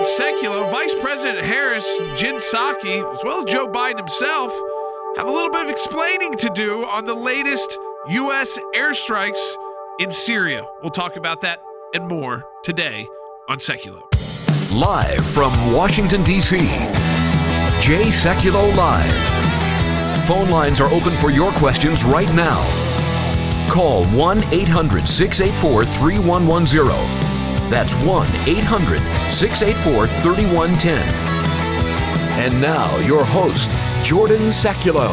Secular, Vice President Harris, Jen Psaki, as well as Joe Biden himself, have a little bit of explaining to do on the latest U.S. airstrikes in Syria. We'll talk about that and more today on Secular. Live from Washington, D.C., Jay Sekulow Live. Phone lines are open for your questions right now. Call 1-800-684-3110. That's 1-800-684-3110. And now, your host, Jordan Sekulow.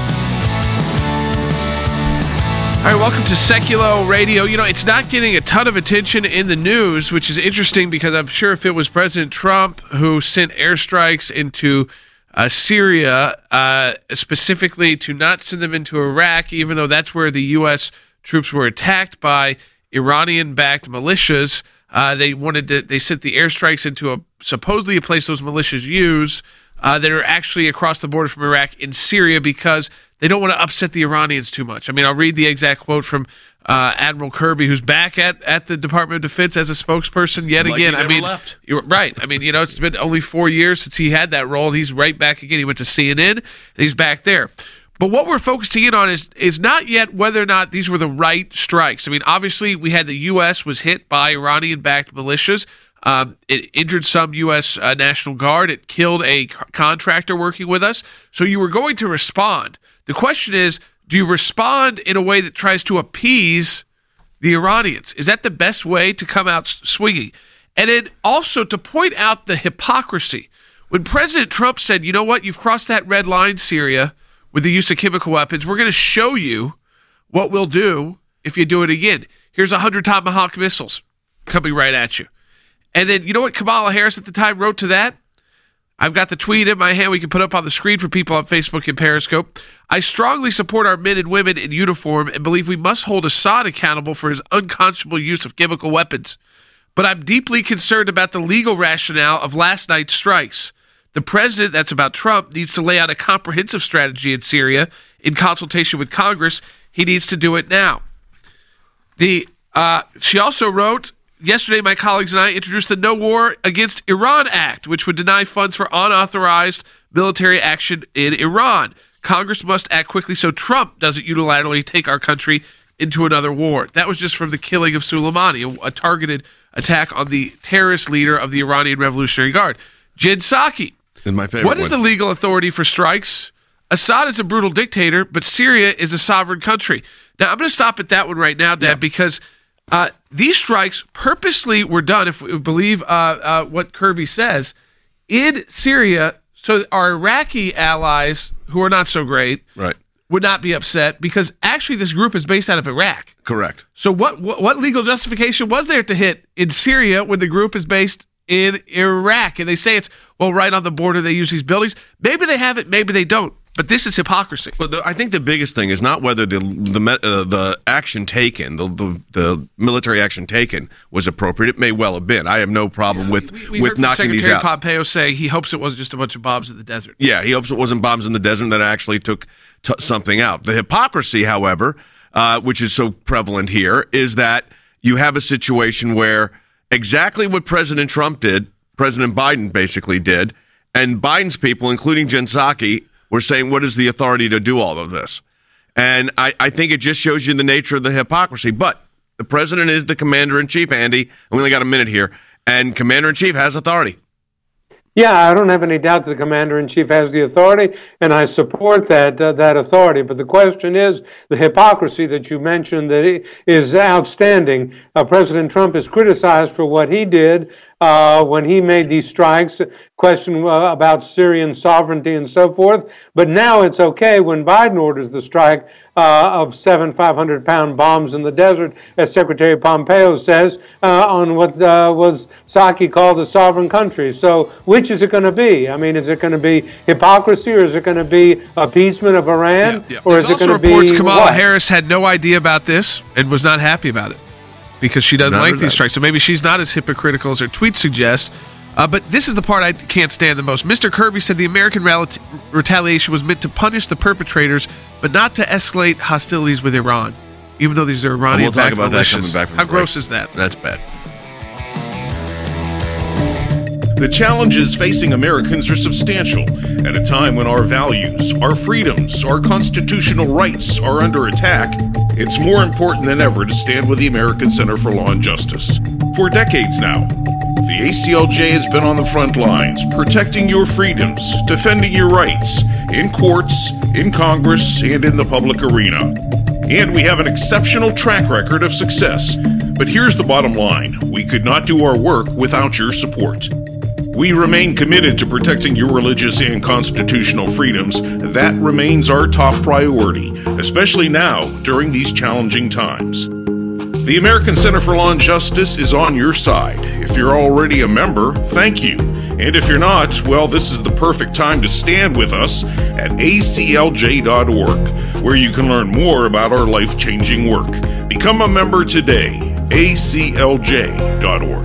All right, welcome to Sekulow Radio. You know, it's not getting a ton of attention in the news, which is interesting because I'm sure if it was President Trump who sent airstrikes into Syria, specifically to not send them into Iraq, even though that's where the U.S. troops were attacked by Iranian-backed militias, they sent the airstrikes into supposedly a place those militias use that are actually across the border from Iraq in Syria because they don't want to upset the Iranians too much. I mean, I'll read the exact quote from Admiral Kirby, who's back at the Department of Defense as a spokesperson yet again. I mean, left. You're right. I mean, you know, it's been only 4 years since he had that role, and he's right back again. He went to CNN, and he's back there. But what we're focusing in on is not yet whether or not these were the right strikes. I mean, obviously, we had the U.S. was hit by Iranian-backed militias. It injured some U.S. National Guard. It killed a contractor working with us. So you were going to respond. The question is, do you respond in a way that tries to appease the Iranians? Is that the best way to come out swinging? And then also to point out the hypocrisy. When President Trump said, you know what, you've crossed that red line, Syria, with the use of chemical weapons, we're going to show you what we'll do if you do it again. Here's 100 Tomahawk missiles coming right at you. And then, you know what Kamala Harris at the time wrote to that? I've got the tweet in my hand we can put up on the screen for people on Facebook and Periscope. I strongly support our men and women in uniform and believe we must hold Assad accountable for his unconscionable use of chemical weapons. But I'm deeply concerned about the legal rationale of last night's strikes. The president, that's about Trump, needs to lay out a comprehensive strategy in Syria in consultation with Congress. He needs to do it now. She also wrote, yesterday my colleagues and I introduced the No War Against Iran Act, which would deny funds for unauthorized military action in Iran. Congress must act quickly so Trump doesn't unilaterally take our country into another war. That was just from the killing of Soleimani, a targeted attack on the terrorist leader of the Iranian Revolutionary Guard. Jen Psaki. My favorite What is the legal authority for strikes? Assad is a brutal dictator, but Syria is a sovereign country. Now, I'm going to stop at that one right now, Dad, because these strikes purposely were done, if we believe what Kirby says, in Syria, so our Iraqi allies, who are not so great, right, would not be upset, because actually this group is based out of Iraq. Correct. So what legal justification was there to hit in Syria when the group is based in Iraq? And they say it's, well, right on the border, they use these buildings. Maybe they have it, maybe they don't. But this is hypocrisy. Well, I think the biggest thing is not whether the action taken, the military action taken, was appropriate. It may well have been. I have no problem with knocking these out. Secretary Pompeo say he hopes it wasn't just a bunch of bombs in the desert. Yeah, he hopes it wasn't bombs in the desert that actually took something out. The hypocrisy, however, which is so prevalent here, is that you have a situation where exactly what President Trump did, President Biden basically did, and Biden's people, including Jen Psaki, were saying, what is the authority to do all of this? And I think it just shows you the nature of the hypocrisy. But the president is the commander-in-chief, Andy, and we only got a minute here, and commander-in-chief has authority. Yeah, I don't have any doubt that the commander-in-chief has the authority, and I support that authority. But the question is the hypocrisy that you mentioned that is outstanding. President Trump is criticized for what he did when he made these strikes, question about Syrian sovereignty and so forth. But now it's okay when Biden orders the strike of 7 500-pound bombs in the desert, as Secretary Pompeo says, on what was Psaki called a sovereign country. So which is it going to be? I mean, is it going to be hypocrisy, or is it going to be appeasement of Iran? Yeah. Or There's is it going to be reports Kamala what? Harris had no idea about this and was not happy about it because she doesn't like these strikes. So maybe she's not as hypocritical as her tweets suggest. But this is the part I can't stand the most. Mr. Kirby said the American retaliation was meant to punish the perpetrators, but not to escalate hostilities with Iran, even though these are Iranian We'll talk about that militias. coming back from How the gross break. is that? That's bad. The challenges facing Americans are substantial at a time when our values, our freedoms, our constitutional rights are under attack. It's more important than ever to stand with the American Center for Law and Justice. For decades now, the ACLJ has been on the front lines, protecting your freedoms, defending your rights, in courts, in Congress, and in the public arena. And we have an exceptional track record of success. But here's the bottom line. We could not do our work without your support. We remain committed to protecting your religious and constitutional freedoms. That remains our top priority, especially now during these challenging times. The American Center for Law and Justice is on your side. If you're already a member, thank you. And if you're not, well, this is the perfect time to stand with us at aclj.org, where you can learn more about our life-changing work. Become a member today, aclj.org.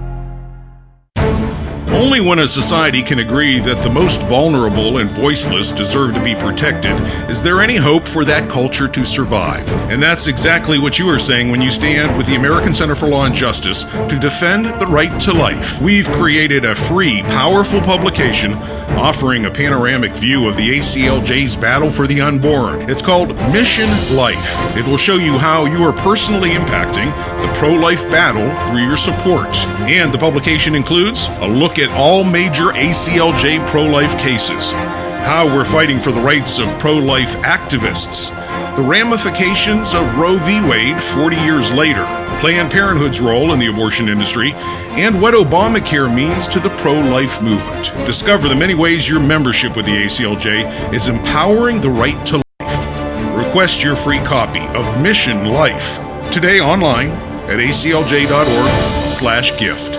Only when a society can agree that the most vulnerable and voiceless deserve to be protected is there any hope for that culture to survive. And that's exactly what you are saying when you stand with the American Center for Law and Justice to defend the right to life. We've created a free, powerful publication offering a panoramic view of the ACLJ's battle for the unborn. It's called Mission Life. It will show you how you are personally impacting the pro-life battle through your support. And the publication includes a look at all major ACLJ pro-life cases, how we're fighting for the rights of pro-life activists, the ramifications of Roe v. Wade 40 years later, Planned Parenthood's role in the abortion industry, and what Obamacare means to the pro-life movement. Discover the many ways your membership with the ACLJ is empowering the right to life. Request your free copy of Mission Life today online at aclj.org/gift.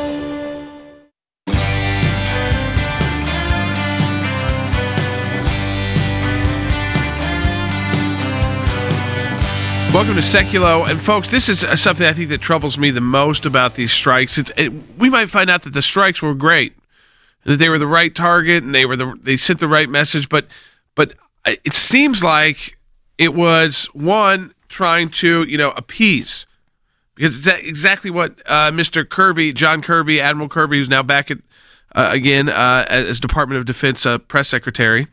Welcome to Seculo. And folks, this is something I think that troubles me the most about these strikes. We might find out that the strikes were great, that they were the right target, and they sent the right message. But it seems like it was one trying to appease, because it's exactly what Mr. Kirby, John Kirby, Admiral Kirby, who's now back at again as Department of Defense press secretary.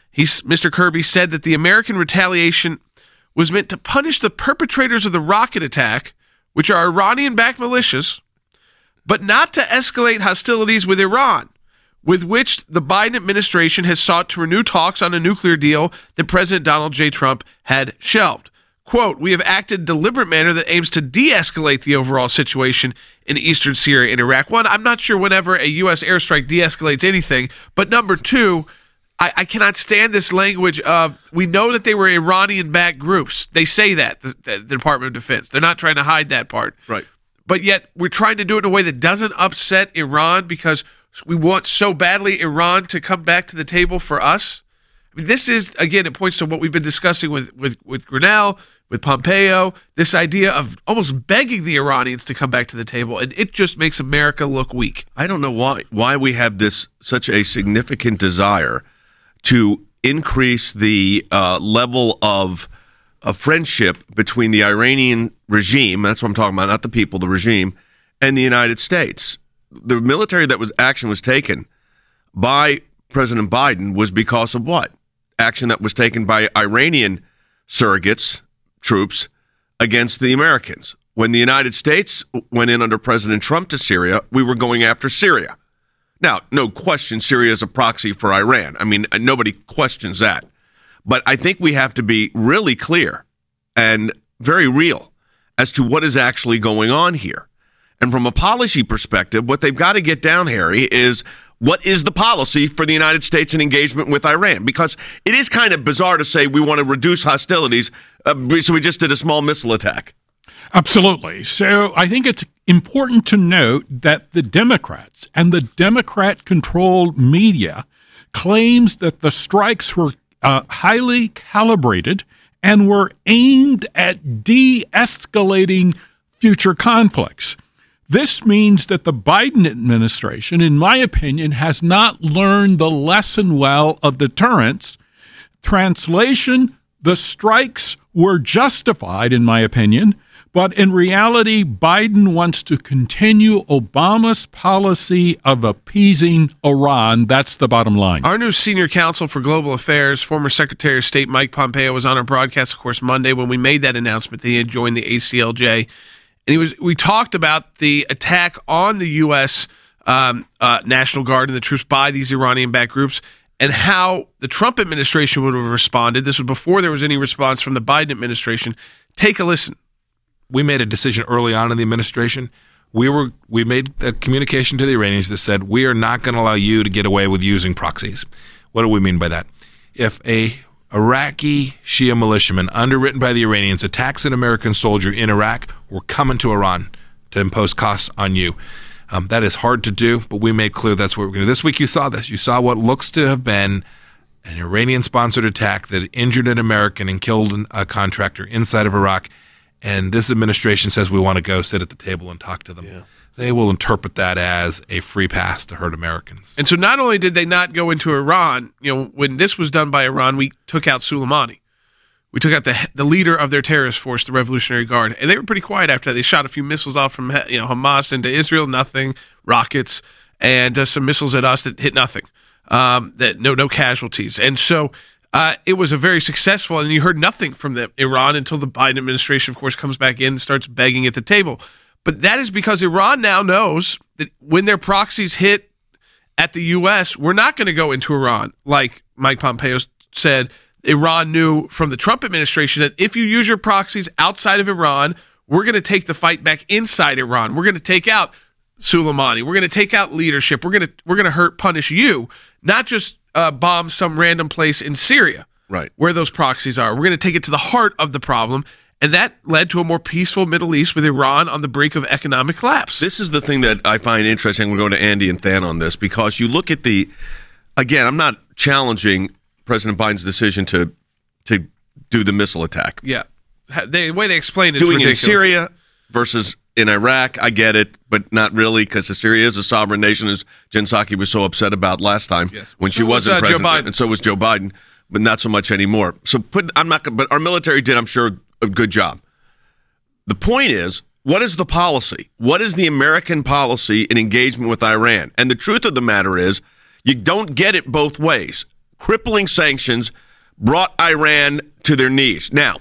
Mr. Kirby said that the American retaliation was meant to punish the perpetrators of the rocket attack, which are Iranian-backed militias, but not to escalate hostilities with Iran, with which the Biden administration has sought to renew talks on a nuclear deal that President Donald J. Trump had shelved. Quote, "We have acted in a deliberate manner that aims to de-escalate the overall situation in eastern Syria and Iraq." One, I'm not sure whenever a U.S. airstrike de-escalates anything, but number two, I cannot stand this language of, we know that they were Iranian-backed groups. They say that, the Department of Defense. They're not trying to hide that part. Right. But yet we're trying to do it in a way that doesn't upset Iran because we want so badly Iran to come back to the table for us. I mean, this is, again, it points to what we've been discussing with Grinnell, with Pompeo, this idea of almost begging the Iranians to come back to the table, and it just makes America look weak. I don't know why we have such a significant desire to increase the level of friendship between the Iranian regime, that's what I'm talking about, not the people, the regime, and the United States. The military action was taken by President Biden was because of what? Action that was taken by Iranian surrogates, troops, against the Americans. When the United States went in under President Trump to Syria, we were going after Syria. Now, no question, Syria is a proxy for Iran. I mean, nobody questions that. But I think we have to be really clear and very real as to what is actually going on here. And from a policy perspective, what they've got to get down, Harry, is what is the policy for the United States in engagement with Iran? Because it is kind of bizarre to say we want to reduce hostilities, so we just did a small missile attack. Absolutely. So I think it's important to note that the Democrats and the Democrat-controlled media claims that the strikes were highly calibrated and were aimed at de-escalating future conflicts. This means that the Biden administration, in my opinion, has not learned the lesson well of deterrence. Translation, the strikes were justified, in my opinion, But in reality, Biden wants to continue Obama's policy of appeasing Iran. That's the bottom line. Our new senior counsel for global affairs, former Secretary of State Mike Pompeo, was on our broadcast, of course, Monday when we made that announcement that he had joined the ACLJ. And we talked about the attack on the U.S. National Guard and the troops by these Iranian-backed groups and how the Trump administration would have responded. This was before there was any response from the Biden administration. Take a listen. We made a decision early on in the administration. We made a communication to the Iranians that said, we are not going to allow you to get away with using proxies. What do we mean by that? If a Iraqi Shia militiaman underwritten by the Iranians attacks an American soldier in Iraq, we're coming to Iran to impose costs on you. That is hard to do, but we made clear that's what we're going to do. This week you saw this. You saw what looks to have been an Iranian-sponsored attack that injured an American and killed a contractor inside of Iraq. And this administration says we want to go sit at the table and talk to them. Yeah. They will interpret that as a free pass to hurt Americans. And so not only did they not go into Iran, when this was done by Iran, we took out Soleimani. We took out the leader of their terrorist force, the Revolutionary Guard. And they were pretty quiet after that. They shot a few missiles off from Hamas into Israel, nothing, rockets, and some missiles at us that hit nothing, no casualties. And so it was a very successful, and you heard nothing from Iran until the Biden administration, of course, comes back in and starts begging at the table. But that is because Iran now knows that when their proxies hit at the U.S., we're not going to go into Iran. Like Mike Pompeo said, Iran knew from the Trump administration that if you use your proxies outside of Iran, we're going to take the fight back inside Iran. We're going to take out Soleimani. We're going to take out leadership. We're going to punish you, not just bomb some random place in Syria, right, where those proxies are. We're going to take it to the heart of the problem, and that led to a more peaceful Middle East with Iran on the brink of economic collapse. This is the thing that I find interesting. We're going to Andy and Than on this because you look at again, I'm not challenging President Biden's decision to do the missile attack. Yeah, the way they explain it, doing it's ridiculous. It in Syria versus in Iraq, I get it, but not really, because Syria is a sovereign nation, as Jen Psaki was so upset about last time when she wasn't president, and so was Joe Biden, but not so much anymore. So but our military did, I'm sure, a good job. The point is, what is the policy? What is the American policy in engagement with Iran? And the truth of the matter is, you don't get it both ways. Crippling sanctions brought Iran to their knees. Now,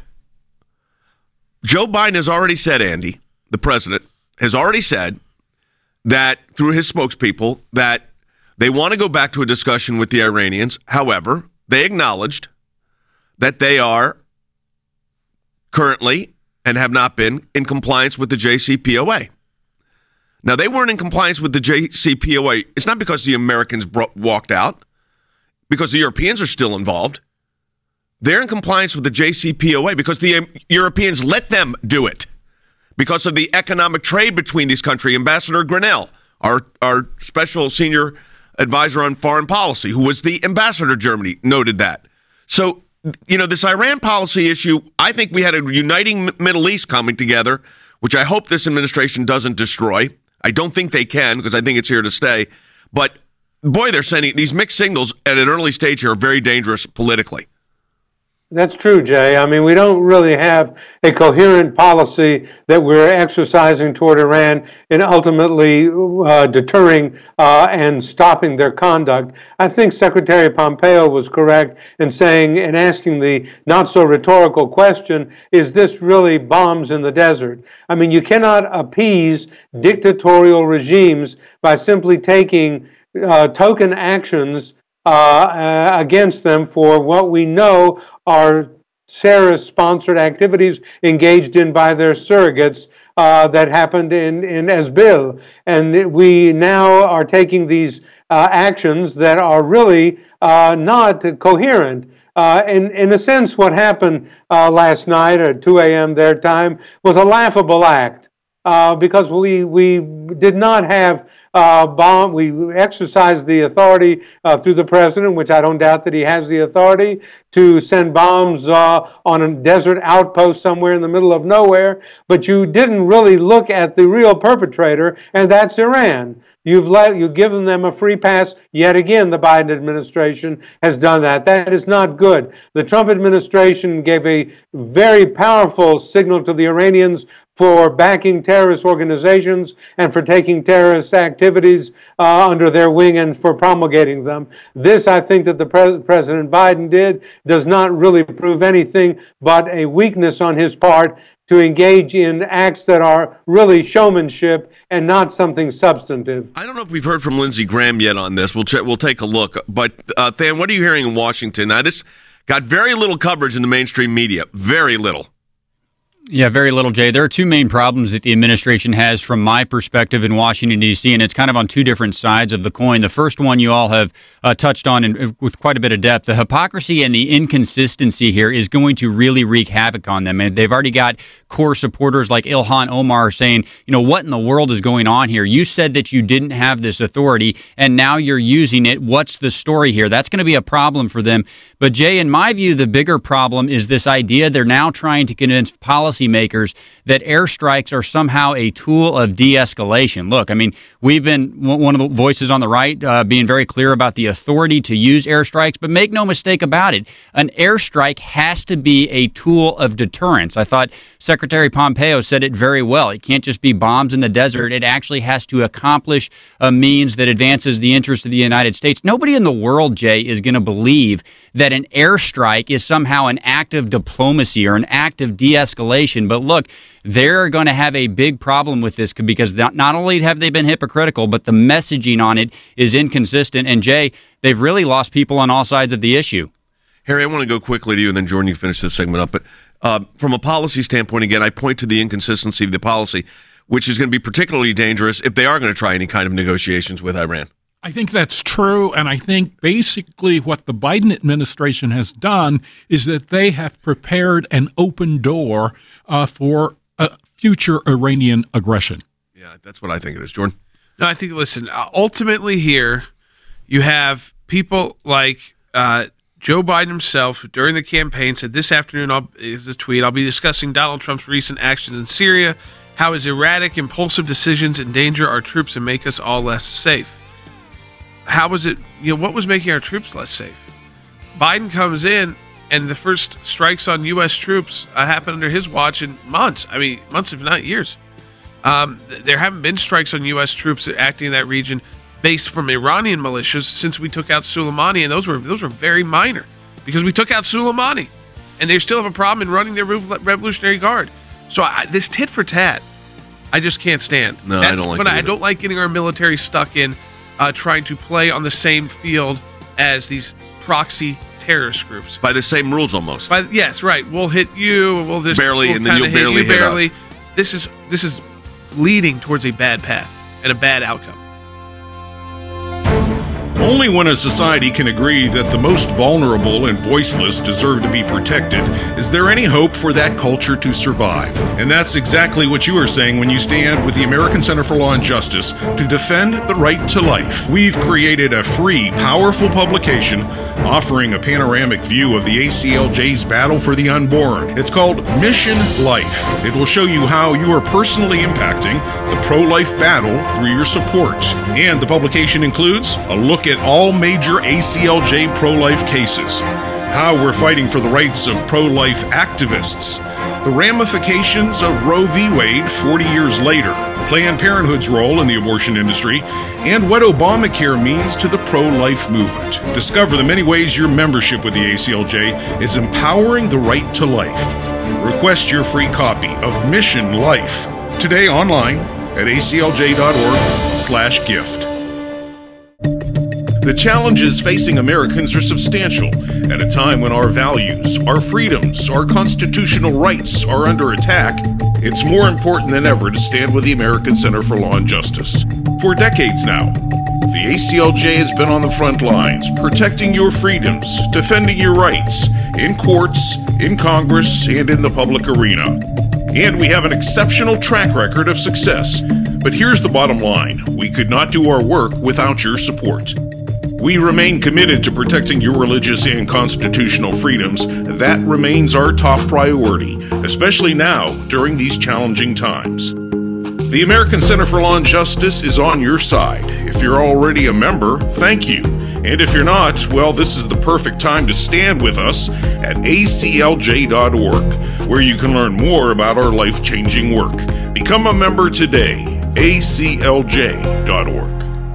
Joe Biden has already said, Andy, the president, has already said that through his spokespeople that they want to go back to a discussion with the Iranians. However, they acknowledged that they are currently and have not been in compliance with the JCPOA. Now, they weren't in compliance with the JCPOA. It's not because the Americans walked out, because the Europeans are still involved. They're in compliance with the JCPOA because the Europeans let them do it. Because of the economic trade between these countries. Ambassador Grenell, our special senior advisor on foreign policy, who was the ambassador to Germany, noted that. So, this Iran policy issue, I think we had a uniting Middle East coming together, which I hope this administration doesn't destroy. I don't think they can, because I think it's here to stay. But, boy, they're sending these mixed signals at an early stage here are very dangerous politically. That's true, Jay. I mean, we don't really have a coherent policy that we're exercising toward Iran in ultimately deterring and stopping their conduct. I think Secretary Pompeo was correct in saying and asking the not-so-rhetorical question, is this really bombs in the desert? I mean, you cannot appease dictatorial regimes by simply taking token actions against them for what we know are terrorist-sponsored activities engaged in by their surrogates that happened in Esbil. And we now are taking these actions that are really not coherent. In a sense, what happened last night at 2 a.m. their time was a laughable act because we did not have we exercised the authority through the president, which I don't doubt that he has the authority, to send bombs on a desert outpost somewhere in the middle of nowhere. But you didn't really look at the real perpetrator, and that's Iran. You've given them a free pass. Yet again, the Biden administration has done that. That is not good. The Trump administration gave a very powerful signal to the Iranians for backing terrorist organizations and for taking terrorist activities under their wing and for promulgating them. This, I think, that the President Biden did does not really prove anything but a weakness on his part to engage in acts that are really showmanship and not something substantive. I don't know if we've heard from Lindsey Graham yet on this. We'll take a look. But, Than, what are you hearing in Washington? Now, this got very little coverage in the mainstream media. Very little. Yeah, very little, Jay. There are two main problems that the administration has from my perspective in Washington, D.C., and it's kind of on two different sides of the coin. The first one you all have touched on with quite a bit of depth. The hypocrisy and the inconsistency here is going to really wreak havoc on them. And they've already got core supporters like Ilhan Omar saying, what in the world is going on here? You said that you didn't have this authority, and now you're using it. What's the story here? That's going to be a problem for them. But, Jay, in my view, the bigger problem is this idea they're now trying to convince policymakers that airstrikes are somehow a tool of de-escalation. Look, I mean, we've been one of the voices on the right being very clear about the authority to use airstrikes, but make no mistake about it, an airstrike has to be a tool of deterrence. I thought Secretary Pompeo said it very well. It can't just be bombs in the desert. It actually has to accomplish a means that advances the interests of the United States. Nobody in the world, Jay, is going to believe that an airstrike is somehow an act of diplomacy or an act of de-escalation. But look, they're going to have a big problem with this because not only have they been hypocritical, but the messaging on it is inconsistent. And Jay, they've really lost people on all sides of the issue. Harry, I want to go quickly to you, and then Jordan, you finish this segment up. But from a policy standpoint, again, I point to the inconsistency of the policy, which is going to be particularly dangerous if they are going to try any kind of negotiations with Iran. I think that's true, and I think basically what the Biden administration has done is that they have prepared an open door for future Iranian aggression. Yeah, that's what I think it is. Jordan? No, I think, listen, ultimately here, you have people like Joe Biden himself, who during the campaign said, this afternoon, is a tweet, I'll be discussing Donald Trump's recent actions in Syria, how his erratic, impulsive decisions endanger our troops and make us all less safe. How was it, what was making our troops less safe? Biden comes in, and the first strikes on U.S. troops happened under his watch in months. I mean, months, if not years. There haven't been strikes on U.S. troops acting in that region based from Iranian militias since we took out Soleimani, and those were very minor because we took out Soleimani, and they still have a problem in running their Revolutionary Guard. So this tit for tat, I just can't stand. No, I don't like it. I don't like getting our military stuck in trying to play on the same field as these proxy terrorist groups. By the same rules almost. Yes, right. We'll hit you, we'll just barely, we'll and then you'll barely hit us. This is leading towards a bad path and a bad outcome. Only when a society can agree that the most vulnerable and voiceless deserve to be protected is there any hope for that culture to survive. And that's exactly what you are saying when you stand with the American Center for Law and Justice to defend the right to life. We've created a free, powerful publication offering a panoramic view of the ACLJ's battle for the unborn. It's called Mission Life. It will show you how you are personally impacting the pro-life battle through your support. And the publication includes a look at all major ACLJ pro-life cases, how we're fighting for the rights of pro-life activists, the ramifications of Roe v. Wade 40 years later, Planned Parenthood's role in the abortion industry, and what Obamacare means to the pro-life movement. Discover the many ways your membership with the ACLJ is empowering the right to life. Request your free copy of Mission Life today online at aclj.org/gift. The challenges facing Americans are substantial at a time when our values, our freedoms, our constitutional rights are under attack. It's more important than ever to stand with the American Center for Law and Justice. For decades now, the ACLJ has been on the front lines, protecting your freedoms, defending your rights, in courts, in Congress, and in the public arena. And we have an exceptional track record of success. But here's the bottom line. We could not do our work without your support. We remain committed to protecting your religious and constitutional freedoms. That remains our top priority, especially now during these challenging times. The American Center for Law and Justice is on your side. If you're already a member, thank you. And if you're not, well, this is the perfect time to stand with us at aclj.org, where you can learn more about our life-changing work. Become a member today, aclj.org.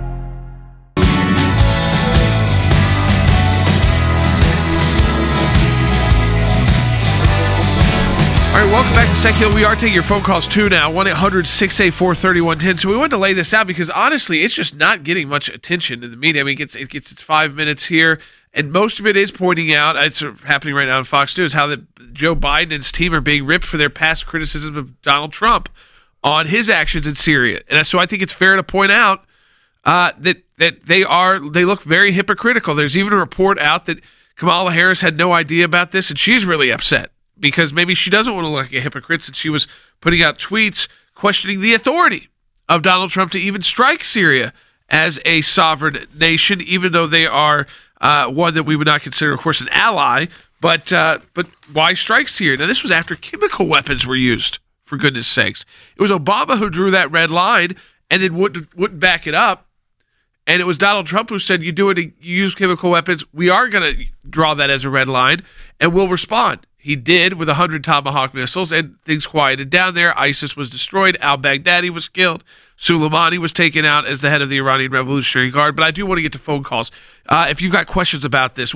All right, welcome back to Secular. We are taking your phone calls too now, 1-800-684-3110. So we wanted to lay this out because honestly, it's just not getting much attention in the media. I mean, it gets its 5 minutes here, and most of it is pointing out, it's happening right now on Fox News, how that Joe Biden and his team are being ripped for their past criticism of Donald Trump on his actions in Syria. And so I think it's fair to point out that they look very hypocritical. There's even a report out that Kamala Harris had no idea about this, and she's really upset, because maybe she doesn't want to look like a hypocrite since she was putting out tweets questioning the authority of Donald Trump to even strike Syria as a sovereign nation, even though they are one that we would not consider, of course, an ally. But why strike Syria? Now, this was after chemical weapons were used, for goodness sakes. It was Obama who drew that red line and then wouldn't back it up. And it was Donald Trump who said, you use chemical weapons, we are going to draw that as a red line, and we'll respond. He did with 100 Tomahawk missiles, and things quieted down there. ISIS was destroyed. Al-Baghdadi was killed. Soleimani was taken out as the head of the Iranian Revolutionary Guard. But I do want to get to phone calls. If you've got questions about this,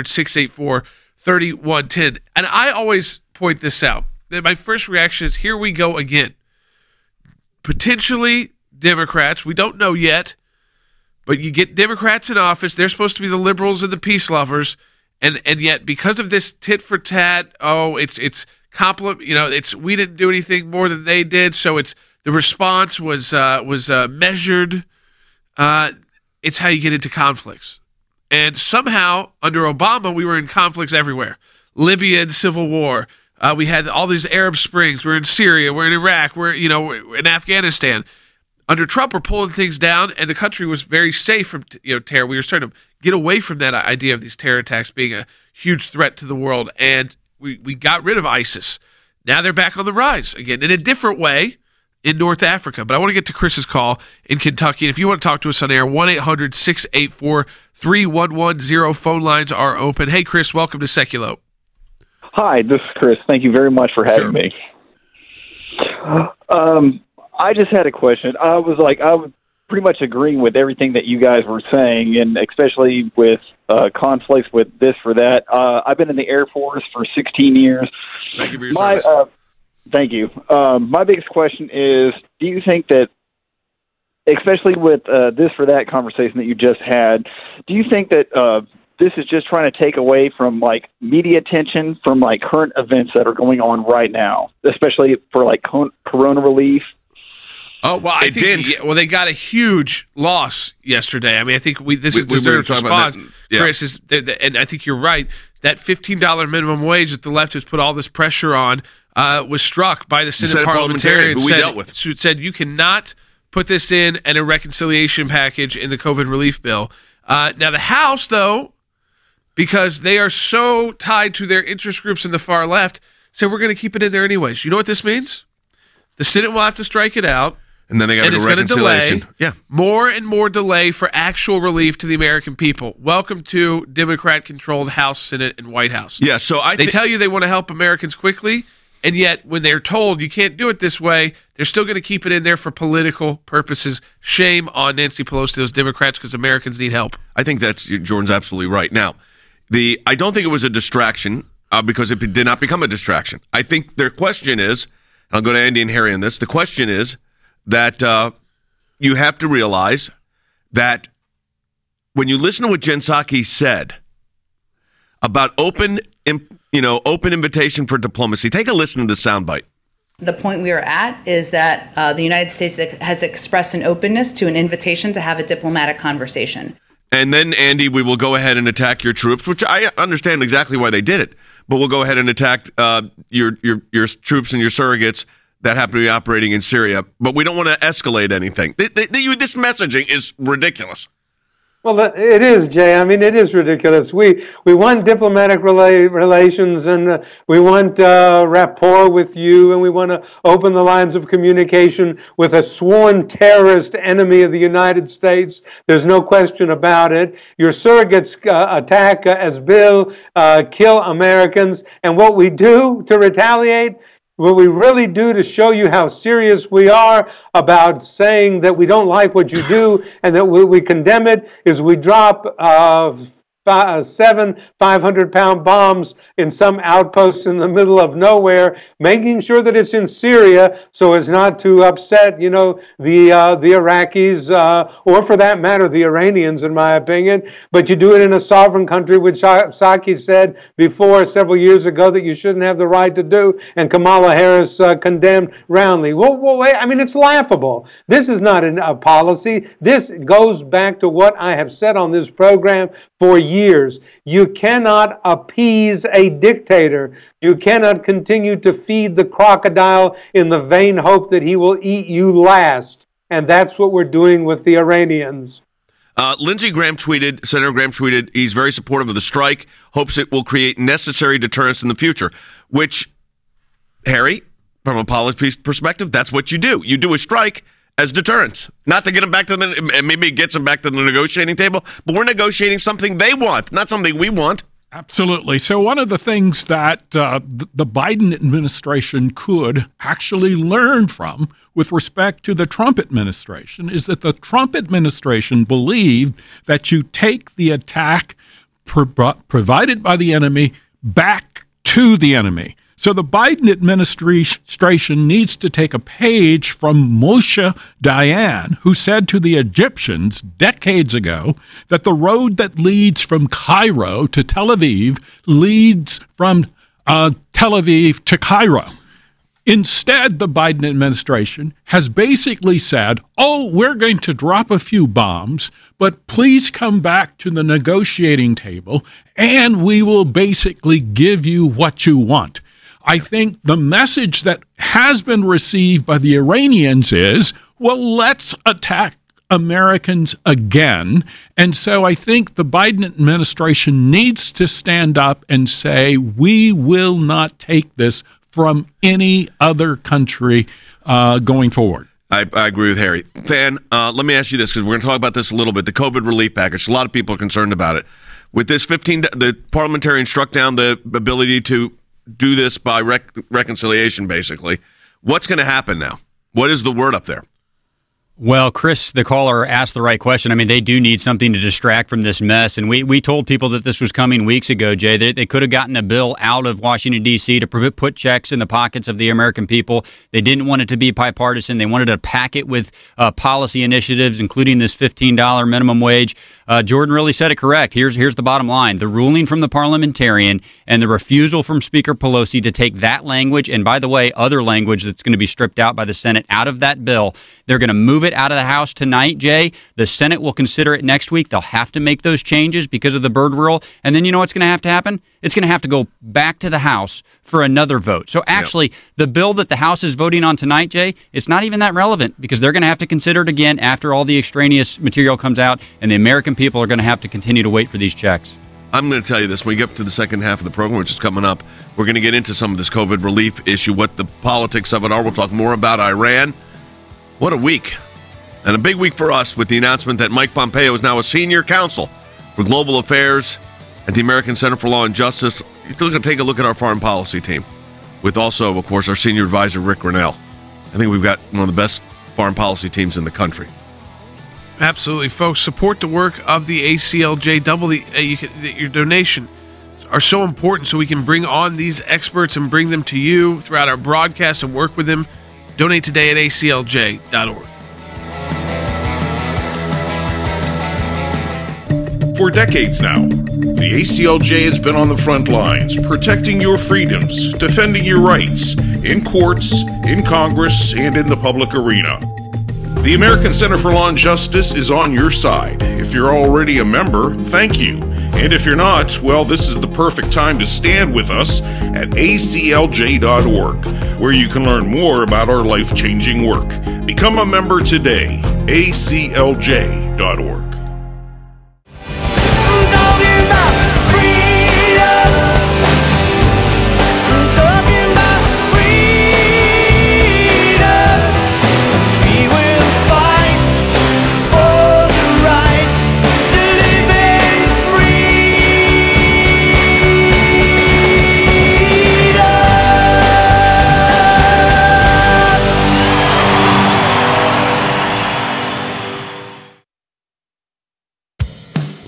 1-800-684-3110. And I always point this out. My first reaction is, here we go again. Potentially Democrats, we don't know yet, but you get Democrats in office. They're supposed to be the liberals and the peace lovers. And yet, because of this tit for tat, it's compliment. It's we didn't do anything more than they did, so it's the response was measured. It's how you get into conflicts, and somehow under Obama we were in conflicts everywhere. Libyan civil war. We had all these Arab Springs. We're in Syria. We're in Iraq. We're in Afghanistan. Under Trump, we're pulling things down, and the country was very safe from terror. We were starting to get away from that idea of these terror attacks being a huge threat to the world, and we got rid of ISIS. Now they're back on the rise again in a different way in North Africa. But I want to get to Chris's call in Kentucky. And if you want to talk to us on air, 1-800-684-3110. Phone lines are open. Hey, Chris, welcome to Seculo. Hi, this is Chris. Thank you very much for having me. I just had a question. I was pretty much agreeing with everything that you guys were saying, and especially with conflicts with this for that. I've been in the Air Force for 16 years. Thank you for your service. Thank you. My biggest question is, do you think that, especially with this for that conversation that you just had, do you think that this is just trying to take away from media attention from current events that are going on right now, especially for corona relief? Oh, well, I think they got a huge loss yesterday. I mean, I think this is deserved response. Yeah. Chris, and I think you're right. That $15 minimum wage that the left has put all this pressure on was struck by the Senate parliamentarian who we dealt with. Who said you cannot put this in a reconciliation package in the COVID relief bill. Now, the House, though, because they are so tied to their interest groups in the far left, said we're going to keep it in there anyways. You know what this means? The Senate will have to strike it out. And then they got to go reconciliation. Delay, more and more delay for actual relief to the American people. Welcome to Democrat-controlled House, Senate, and White House. Yeah, so they tell you they want to help Americans quickly, and yet when they're told you can't do it this way, they're still going to keep it in there for political purposes. Shame on Nancy Pelosi, those Democrats, because Americans need help. I think Jordan's absolutely right. Now, I don't think it was a distraction because it did not become a distraction. I think their question is, I'll go to Andy and Harry on this, the question is, that you have to realize that when you listen to what Jen Psaki said about open invitation for diplomacy, take a listen to the soundbite. The point we are at is that the United States has expressed an openness to an invitation to have a diplomatic conversation. And then, Andy, we will go ahead and attack your troops, which I understand exactly why they did it, but we'll go ahead and attack your troops and your surrogates that happen to be operating in Syria, but we don't want to escalate anything. This messaging is ridiculous. Well, it is, Jay. I mean, it is ridiculous. We want diplomatic relations, and we want rapport with you, and we want to open the lines of communication with a sworn terrorist enemy of the United States. There's no question about it. Your surrogates attack Esbil, kill Americans, and what we do to retaliate, what we really do to show you how serious we are about saying that we don't like what you do and that we condemn it is we drop 7 500-pound bombs in some outpost in the middle of nowhere, making sure that it's in Syria so as not to upset, the Iraqis, or for that matter, the Iranians, in my opinion. But you do it in a sovereign country, which Psaki said before several years ago that you shouldn't have the right to do, and Kamala Harris condemned roundly. Well, wait, I mean, it's laughable. This is not a policy. This goes back to what I have said on this program for years. You cannot appease a dictator. You cannot continue to feed the crocodile in the vain hope that he will eat you last. And that's what we're doing with the Iranians. Lindsey Graham tweeted, Senator Graham tweeted, he's very supportive of the strike, hopes it will create necessary deterrence in the future, which, Harry, from a policy perspective, that's what you do. You do a strike as deterrence, not to get them back to maybe it gets them back to the negotiating table, but we're negotiating something they want, not something we want. Absolutely. So one of the things that the Biden administration could actually learn from with respect to the Trump administration is that the Trump administration believed that you take the attack provided by the enemy back to the enemy. So the Biden administration needs to take a page from Moshe Dayan, who said to the Egyptians decades ago that the road that leads from Cairo to Tel Aviv leads from Tel Aviv to Cairo. Instead, the Biden administration has basically said, we're going to drop a few bombs, but please come back to the negotiating table, and we will basically give you what you want. I think the message that has been received by the Iranians is, let's attack Americans again. And so I think the Biden administration needs to stand up and say, we will not take this from any other country going forward. I agree with Harry. Than, let me ask you this, because we're going to talk about this a little bit. The COVID relief package, a lot of people are concerned about it. With this the parliamentarian struck down the ability to do this by reconciliation, basically. What's going to happen now? What is the word up there? Well, Chris, the caller, asked the right question. I mean, they do need something to distract from this mess. And we told people that this was coming weeks ago, Jay. They could have gotten a bill out of Washington, D.C. to put checks in the pockets of the American people. They didn't want it to be bipartisan. They wanted to pack it with policy initiatives, including this $15 minimum wage. Jordan really said it correct. Here's the bottom line. The ruling from the parliamentarian and the refusal from Speaker Pelosi to take that language, and by the way, other language that's going to be stripped out by the Senate out of that bill, they're going to move it out of the House tonight, Jay. The Senate will consider it next week. They'll have to make those changes because of the Byrd rule. And then you know what's going to happen? It's going to have to go back to the House for another vote. So actually, the bill that the House is voting on tonight, Jay, it's not even that relevant because they're going to have to consider it again after all the extraneous material comes out, and the American people are going to have to continue to wait for these checks. I'm going to tell you this. When we get to the second half of the program, which is coming up, we're going to get into some of this COVID relief issue, what the politics of it are. We'll talk more about Iran. What a week. And a big week for us with the announcement that Mike Pompeo is now a senior counsel for global affairs at the American Center for Law and Justice. Take a look at our foreign policy team with also, of course, our senior advisor, Rick Grinnell. I think we've got one of the best foreign policy teams in the country. Absolutely, folks. Support the work of the ACLJ. Double your donation are so important so we can bring on these experts and bring them to you throughout our broadcast and work with them. Donate today at aclj.org. For decades now, the ACLJ has been on the front lines, protecting your freedoms, defending your rights, in courts, in Congress, and in the public arena. The American Center for Law and Justice is on your side. If you're already a member, thank you. And if you're not, well, this is the perfect time to stand with us at aclj.org, where you can learn more about our life-changing work. Become a member today, aclj.org.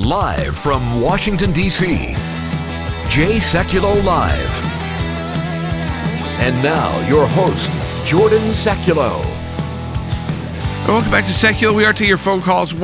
Live from Washington, D.C., Jay Sekulow Live. And now, your host, Jordan Sekulow. Welcome back to Sekulow. We are taking your phone calls,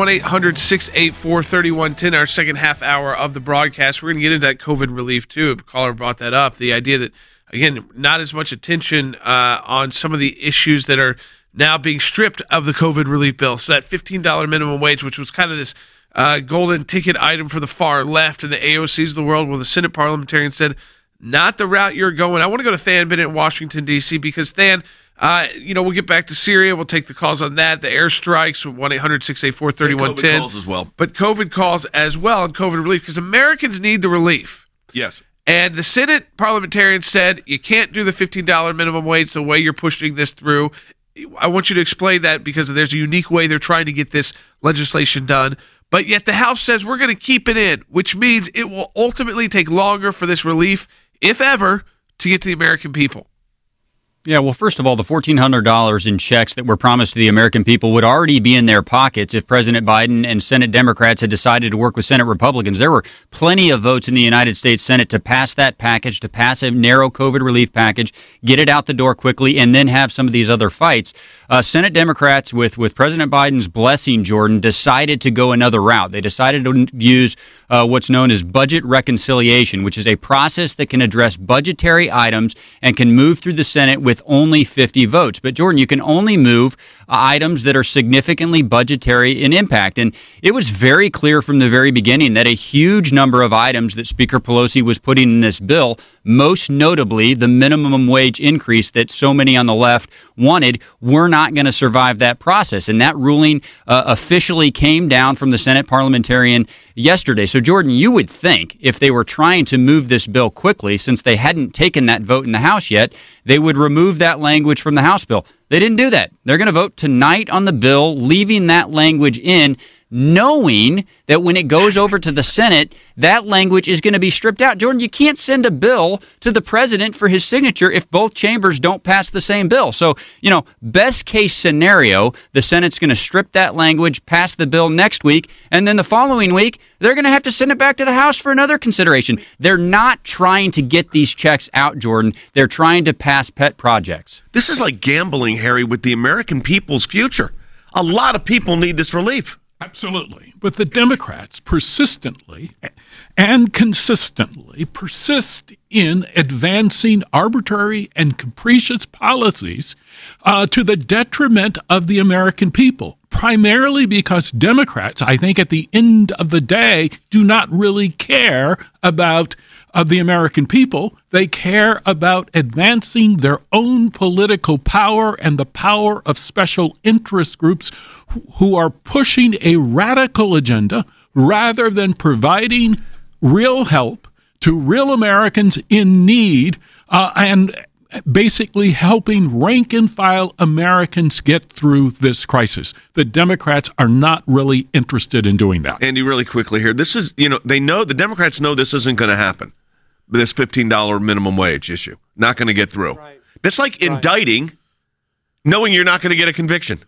1-800-684-3110, our second half hour of the broadcast. We're going to get into that COVID relief, too. The caller brought that up. The idea that, again, not as much attention on some of the issues that are now being stripped of the COVID relief bill. So that $15 minimum wage, which was kind of this golden ticket item for the far left and the AOCs of the world, well, the Senate parliamentarian said, not the route you're going. I want to go to Than Bennett in Washington, D.C., because Than, we'll get back to Syria. We'll take the calls on that. The airstrikes, 1-800-684-3110. COVID calls as well. But COVID calls as well and COVID relief, because Americans need the relief. Yes. And the Senate parliamentarian said, you can't do the $15 minimum wage the way you're pushing this through. I want you to explain that, because there's a unique way they're trying to get this legislation done. But yet the House says we're going to keep it in, which means it will ultimately take longer for this relief, if ever, to get to the American people. Yeah, well, first of all, the $1,400 in checks that were promised to the American people would already be in their pockets if President Biden and Senate Democrats had decided to work with Senate Republicans. There were plenty of votes in the United States Senate to pass that package, to pass a narrow COVID relief package, get it out the door quickly, and then have some of these other fights. Senate Democrats, with President Biden's blessing, Jordan, decided to go another route. They decided to use what's known as budget reconciliation, which is a process that can address budgetary items and can move through the Senate with only 50 votes. But, Jordan, you can only move items that are significantly budgetary in impact. And it was very clear from the very beginning that a huge number of items that Speaker Pelosi was putting in this bill, most notably the minimum wage increase that so many on the left wanted, were not going to survive that process. And that ruling officially came down from the Senate parliamentarian yesterday. So, Jordan, you would think if they were trying to move this bill quickly, since they hadn't taken that vote in the House yet, they would remove that language from the House bill. They didn't do that. They're going to vote tonight on the bill, leaving that language in, knowing that when it goes over to the Senate, that language is going to be stripped out. Jordan, you can't send a bill to the president for his signature if both chambers don't pass the same bill. So, best case scenario, the Senate's going to strip that language, pass the bill next week, and then the following week, they're going to have to send it back to the House for another consideration. They're not trying to get these checks out, Jordan. They're trying to pass pet projects. This is like gambling, Harry, with the American people's future. A lot of people need this relief. Absolutely. But the Democrats persistently and consistently persist in advancing arbitrary and capricious policies to the detriment of the American people, primarily because Democrats, I think at the end of the day, do not really care about the American people. They care about advancing their own political power and the power of special interest groups who are pushing a radical agenda rather than providing real help to real Americans in need and basically helping rank-and-file Americans get through this crisis. The Democrats are not really interested in doing that. Andy, really quickly here. This is, they know, the Democrats know this isn't going to happen. This $15 minimum wage issue. Not going to get through. Right. That's like indicting, knowing you're not going to get a conviction.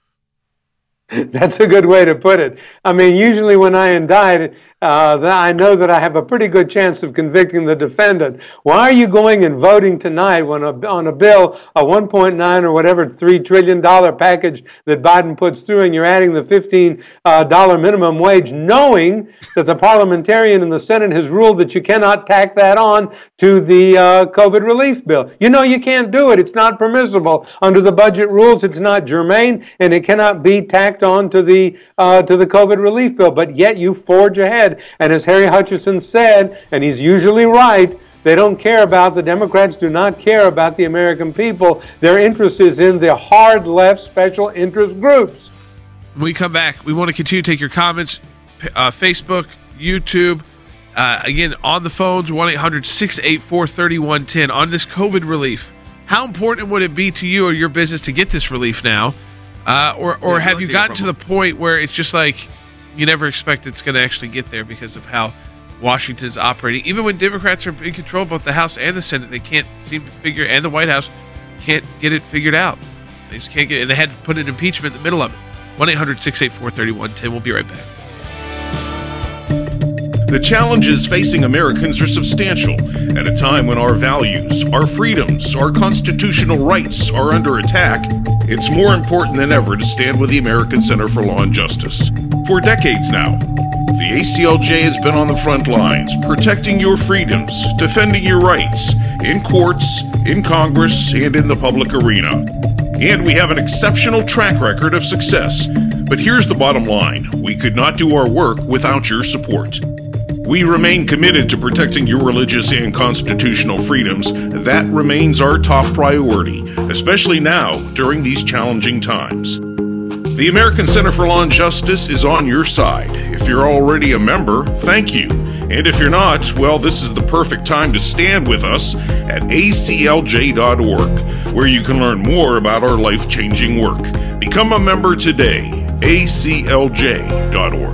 That's a good way to put it. I mean, usually when I indict, I know that I have a pretty good chance of convicting the defendant. Why are you going and voting tonight on a bill, a 1.9 or whatever $3 trillion package that Biden puts through, and you're adding the $15 minimum wage, knowing that the parliamentarian in the Senate has ruled that you cannot tack that on to the COVID relief bill? You know you can't do it. It's not permissible. Under the budget rules, it's not germane, and it cannot be tacked on to the COVID relief bill. But yet you forge ahead. And as Harry Hutchison said, and he's usually right, they don't care about, the Democrats do not care about the American people. Their interest is in the hard left special interest groups. When we come back, we want to continue to take your comments, Facebook, YouTube, again, on the phones, 1-800-684-3110, on this COVID relief. How important would it be to you or your business to get this relief now? Or have you gotten to the point where it's just like, you never expect it's going to actually get there because of how Washington's operating? Even when Democrats are in control, both the House and the Senate, they can't seem to figure, and the White House can't get it figured out. They just can't get it, and they had to put an impeachment in the middle of it. 1-800-684-3110. We'll be right back. The challenges facing Americans are substantial at a time when our values, our freedoms, our constitutional rights are under attack. It's more important than ever to stand with the American Center for Law and Justice. For decades now, the ACLJ has been on the front lines, protecting your freedoms, defending your rights, in courts, in Congress, and in the public arena. And we have an exceptional track record of success. But here's the bottom line. We could not do our work without your support. We remain committed to protecting your religious and constitutional freedoms. That remains our top priority, especially now during these challenging times. The American Center for Law and Justice is on your side. If you're already a member, thank you. And if you're not, well, this is the perfect time to stand with us at aclj.org, where you can learn more about our life-changing work. Become a member today, aclj.org.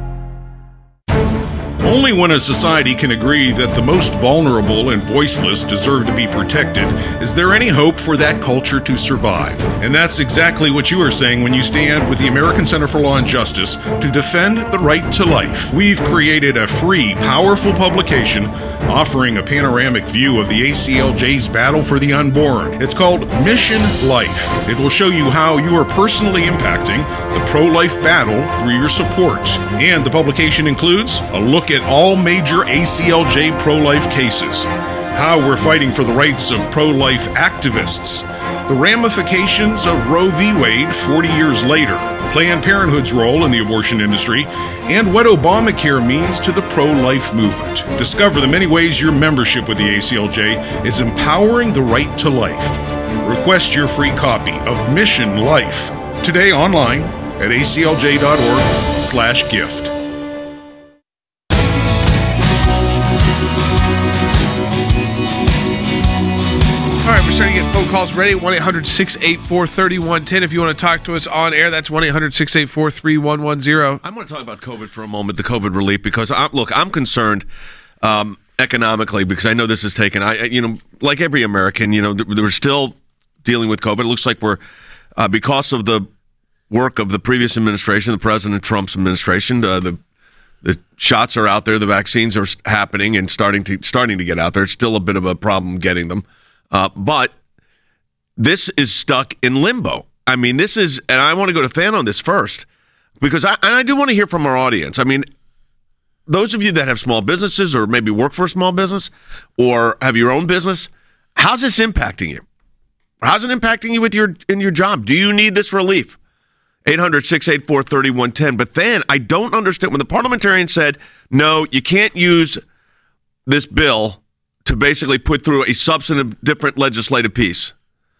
Only when a society can agree that the most vulnerable and voiceless deserve to be protected is there any hope for that culture to survive. And that's exactly what you are saying when you stand with the American Center for Law and Justice to defend the right to life. We've created a free, powerful publication offering a panoramic view of the ACLJ's battle for the unborn. It's called Mission Life. It will show you how you are personally impacting the pro-life battle through your support. And the publication includes a look at all major ACLJ pro-life cases, how we're fighting for the rights of pro-life activists, the ramifications of Roe v. Wade 40 years later, Planned Parenthood's role in the abortion industry, and what Obamacare means to the pro-life movement. Discover the many ways your membership with the ACLJ is empowering the right to life. Request your free copy of Mission Life today online at aclj.org/gift. All right, we're starting to get phone calls ready. 1-800-684-3110. If you want to talk to us on air, that's 1-800-684-3110. I want to talk about COVID for a moment, the COVID relief, because I'm concerned economically, because I know this is taken. Like every American, we're still dealing with COVID. It looks like we're because of the work of the previous administration, the President Trump's administration. The shots are out there, the vaccines are happening and starting to get out there. It's still a bit of a problem getting them. But this is stuck in limbo. I mean, and I want to go to Than on this first, because I do want to hear from our audience. I mean, those of you that have small businesses or maybe work for a small business or have your own business, how's this impacting you? How's it impacting you in your job? Do you need this relief? 800-684-3110. But then I don't understand when the parliamentarian said, no, you can't use this bill to basically put through a substantive different legislative piece.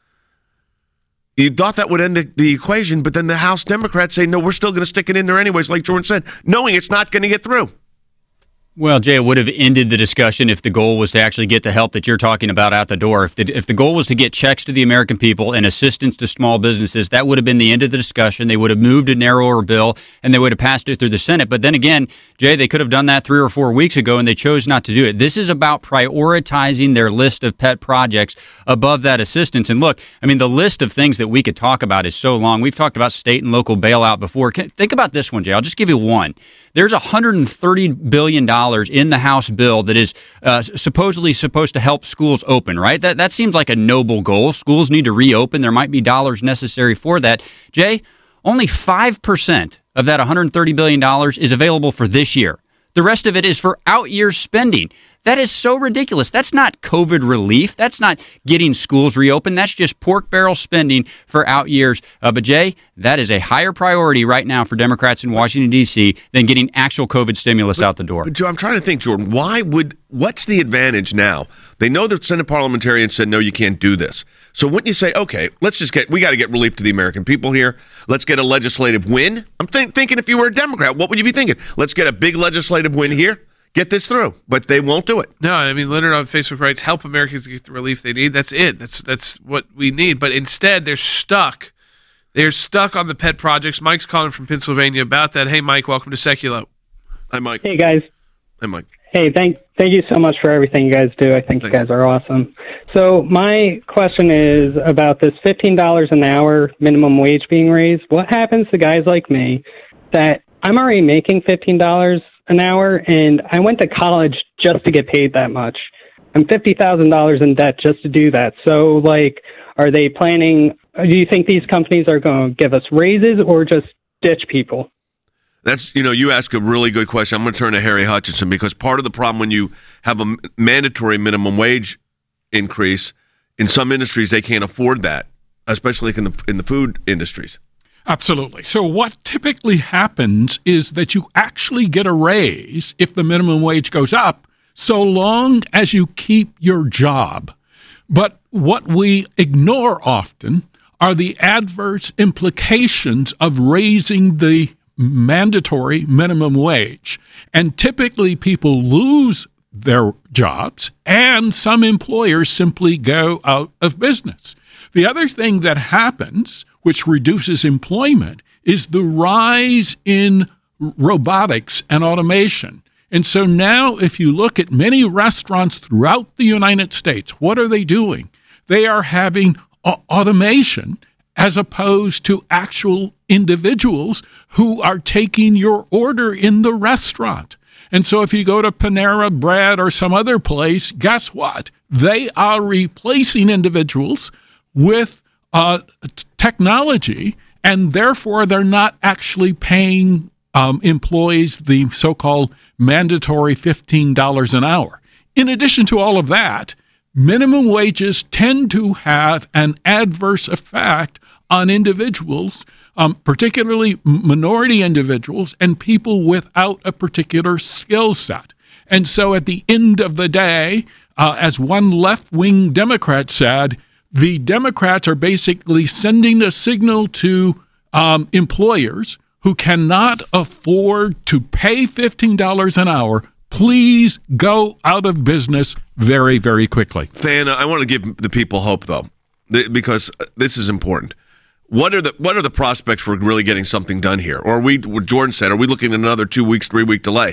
You thought that would end the equation, but then the House Democrats say, no, we're still going to stick it in there anyways, like Jordan said, knowing it's not going to get through. Well, Jay, it would have ended the discussion if the goal was to actually get the help that you're talking about out the door. If the goal was to get checks to the American people and assistance to small businesses, that would have been the end of the discussion. They would have moved a narrower bill, and they would have passed it through the Senate. But then again, Jay, they could have done that 3 or 4 weeks ago, and they chose not to do it. This is about prioritizing their list of pet projects above that assistance. And look, I mean, the list of things that we could talk about is so long. We've talked about state and local bailout before. Think about this one, Jay. I'll just give you one. There's $130 billion in the House bill that is supposedly supposed to help schools open, right? That seems like a noble goal. Schools need to reopen. There might be dollars necessary for that. Jay, only 5% of that $130 billion is available for this year. The rest of it is for out-year spending. That is so ridiculous. That's not COVID relief. That's not getting schools reopened. That's just pork barrel spending for out years. But Jay, that is a higher priority right now for Democrats in Washington, D.C. than getting actual COVID stimulus out the door. But I'm trying to think, Jordan, what's the advantage now? They know the Senate parliamentarians said, no, you can't do this. So wouldn't you say, okay, we got to get relief to the American people here. Let's get a legislative win. I'm thinking if you were a Democrat, what would you be thinking? Let's get a big legislative win here. Get this through, but they won't do it. No, I mean, Leonard on Facebook writes, help Americans get the relief they need. That's it. That's what we need. But instead, they're stuck. They're stuck on the pet projects. Mike's calling from Pennsylvania about that. Hey, Mike, welcome to Seculo. Hi, Mike. Hey, guys. Hi, Mike. Hey, thank you so much for everything you guys do. I think you guys are awesome. So my question is about this $15 an hour minimum wage being raised. What happens to guys like me that I'm already making $15 an hour, and I went to college just to get paid that much. I'm $50,000 in debt just to do that. So, like, are they planning? Do you think these companies are going to give us raises or just ditch people? That's, you ask a really good question. I'm going to turn to Harry Hutchinson, because part of the problem when you have a mandatory minimum wage increase, in some industries they can't afford that, especially in the food industries. Absolutely. So what typically happens is that you actually get a raise if the minimum wage goes up, so long as you keep your job. But what we ignore often are the adverse implications of raising the mandatory minimum wage. And typically people lose their jobs, and some employers simply go out of business. The other thing that happens, which reduces employment, is the rise in robotics and automation. And so now if you look at many restaurants throughout the United States, what are they doing? They are having automation as opposed to actual individuals who are taking your order in the restaurant. And so if you go to Panera Bread or some other place, guess what? They are replacing individuals with technology, and therefore they're not actually paying employees the so-called mandatory $15 an hour. In addition to all of that, minimum wages tend to have an adverse effect on individuals, particularly minority individuals and people without a particular skill set. And so at the end of the day, as one left-wing Democrat said, the Democrats are basically sending a signal to employers who cannot afford to pay $15 an hour, please go out of business very, very quickly. Than, I want to give the people hope, though, because this is important. What are the prospects for really getting something done here? Or what Jordan said, are we looking at another 2 weeks, 3 week delay?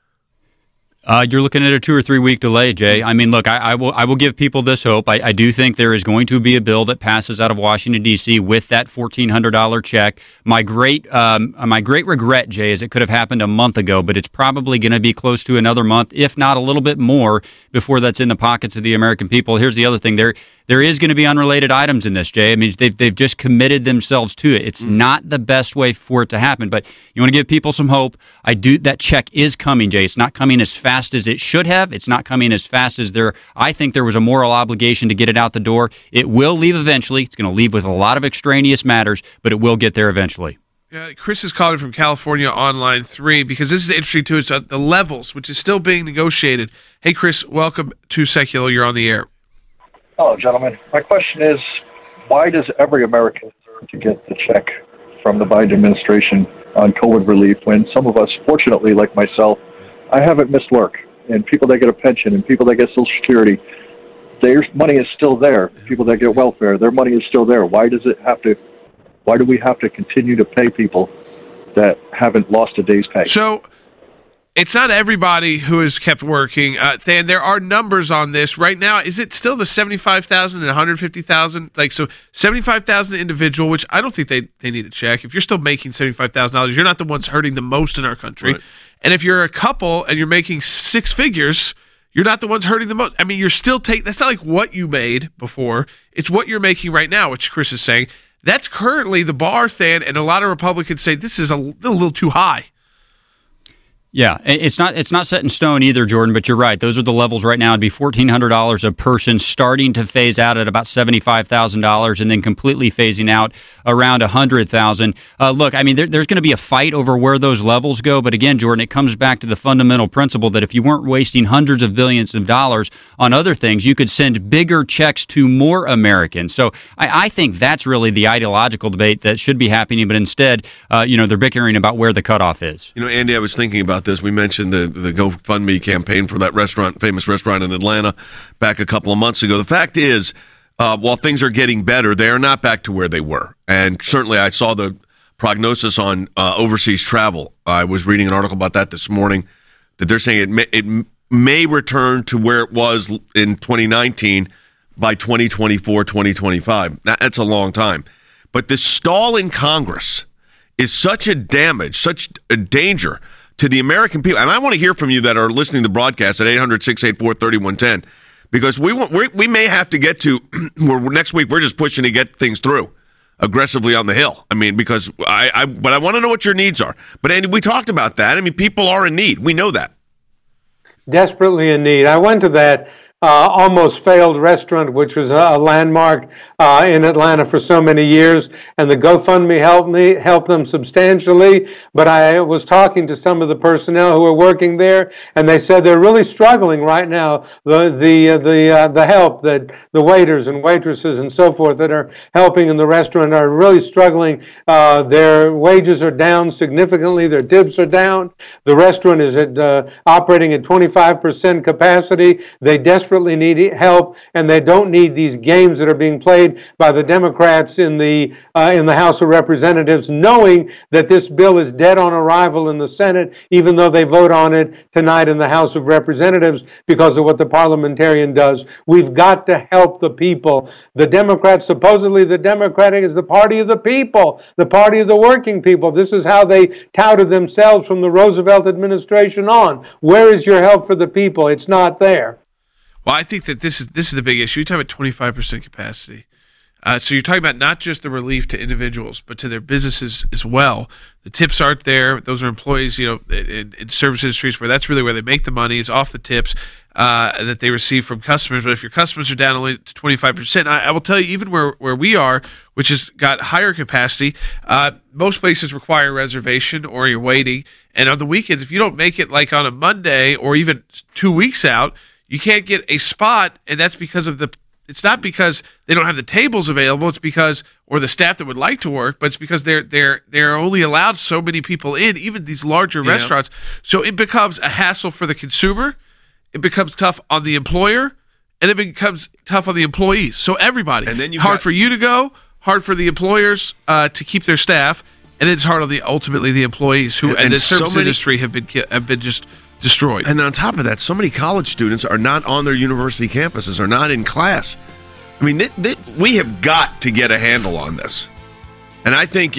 You're looking at a 2 or 3 week delay, Jay. I mean, look, I will give people this hope. I do think there is going to be a bill that passes out of Washington, D.C. with that $1,400 check. My great regret, Jay, is it could have happened a month ago, but it's probably going to be close to another month, if not a little bit more, before that's in the pockets of the American people. Here's the other thing. There is going to be unrelated items in this, Jay. I mean, they've just committed themselves to it. It's not the best way for it to happen, but you want to give people some hope. That check is coming, Jay. It's not coming as fast as it should have. It's not coming as fast as I think there was a moral obligation to get it out the door. It will leave eventually. It's going to leave with a lot of extraneous matters, but it will get there eventually. Chris is calling from California on line 3 because this is interesting too. It's the levels, which is still being negotiated. Hey, Chris, welcome to Secular. You're on the air. Hello, gentlemen. My question is, why does every American deserve to get the check from the Biden administration on COVID relief when some of us, fortunately, like myself, I haven't missed work, and people that get a pension and people that get Social Security, their money is still there. People that get welfare, their money is still there. Why do we have to continue to pay people that haven't lost a day's pay? So it's not everybody who has kept working. Than, there are numbers on this right now. Is it still the 75,000 and 150,000? Like, so 75,000 individual, which I don't think they need to check. If you're still making $75,000, you're not the ones hurting the most in our country. Right. And if you're a couple and you're making six figures, you're not the ones hurting the most. I mean, you're still that's not like what you made before. It's what you're making right now, which Chris is saying. That's currently the bar, Than, and a lot of Republicans say this is a little too high. Yeah, it's not set in stone either, Jordan, but you're right. Those are the levels right now. It'd be $1,400 a person, starting to phase out at about $75,000 and then completely phasing out around $100,000. Look, I mean, there's going to be a fight over where those levels go. But again, Jordan, it comes back to the fundamental principle that if you weren't wasting hundreds of billions of dollars on other things, you could send bigger checks to more Americans. So I think that's really the ideological debate that should be happening. But instead, they're bickering about where the cutoff is. Andy, I was thinking about this. We mentioned the GoFundMe campaign for that famous restaurant in Atlanta back a couple of months ago. The fact is, while things are getting better, they are not back to where they were. And certainly I saw the prognosis on overseas travel. I was reading an article about that this morning, that they're saying it may return to where it was in 2019 by 2024, 2025. That's a long time. But the stall in Congress is such a danger to the American people, and I want to hear from you that are listening to the broadcast at 800-684-3110, because we may have to get to where next week we're just pushing to get things through aggressively on the Hill. I mean, because but I want to know what your needs are. But Andy, we talked about that. I mean, people are in need. We know that. Desperately in need. I went to that almost failed restaurant, which was a landmark in Atlanta for so many years, and the GoFundMe helped them substantially. But I was talking to some of the personnel who are working there, and they said they're really struggling right now. The help that the waiters and waitresses and so forth that are helping in the restaurant are really struggling. Their wages are down significantly. Their tips are down. The restaurant is operating at 25% capacity. They desperately need help, and they don't need these games that are being played by the Democrats in the House of Representatives, knowing that this bill is dead on arrival in the Senate, even though they vote on it tonight in the House of Representatives because of what the parliamentarian does. We've got to help the people. The Democrats, supposedly the Democratic is the party of the people, the party of the working people. This is how they touted themselves from the Roosevelt administration on. Where is your help for the people? It's not there. Well, I think that this is the big issue. You're talking about 25% capacity. So you're talking about not just the relief to individuals, but to their businesses as well. The tips aren't there. Those are employees, in service industries where that's really where they make the money is off the tips that they receive from customers. But if your customers are down only to 25%, I will tell you, even where we are, which has got higher capacity, most places require a reservation or you're waiting. And on the weekends, if you don't make it like on a Monday or even 2 weeks out, you can't get a spot, and that's because of it's not because they don't have the tables available, it's because, or the staff that would like to work, but it's because they're only allowed so many people in, even these larger restaurants. So it becomes a hassle for the consumer, it becomes tough on the employer, and it becomes tough on the employees. So everybody, and then hard for you to go, hard for the employers to keep their staff, and then it's hard on ultimately the employees who and the service industry have been just destroyed. And on top of that, so many college students are not on their university campuses, are not in class. I mean, we have got to get a handle on this. And I think,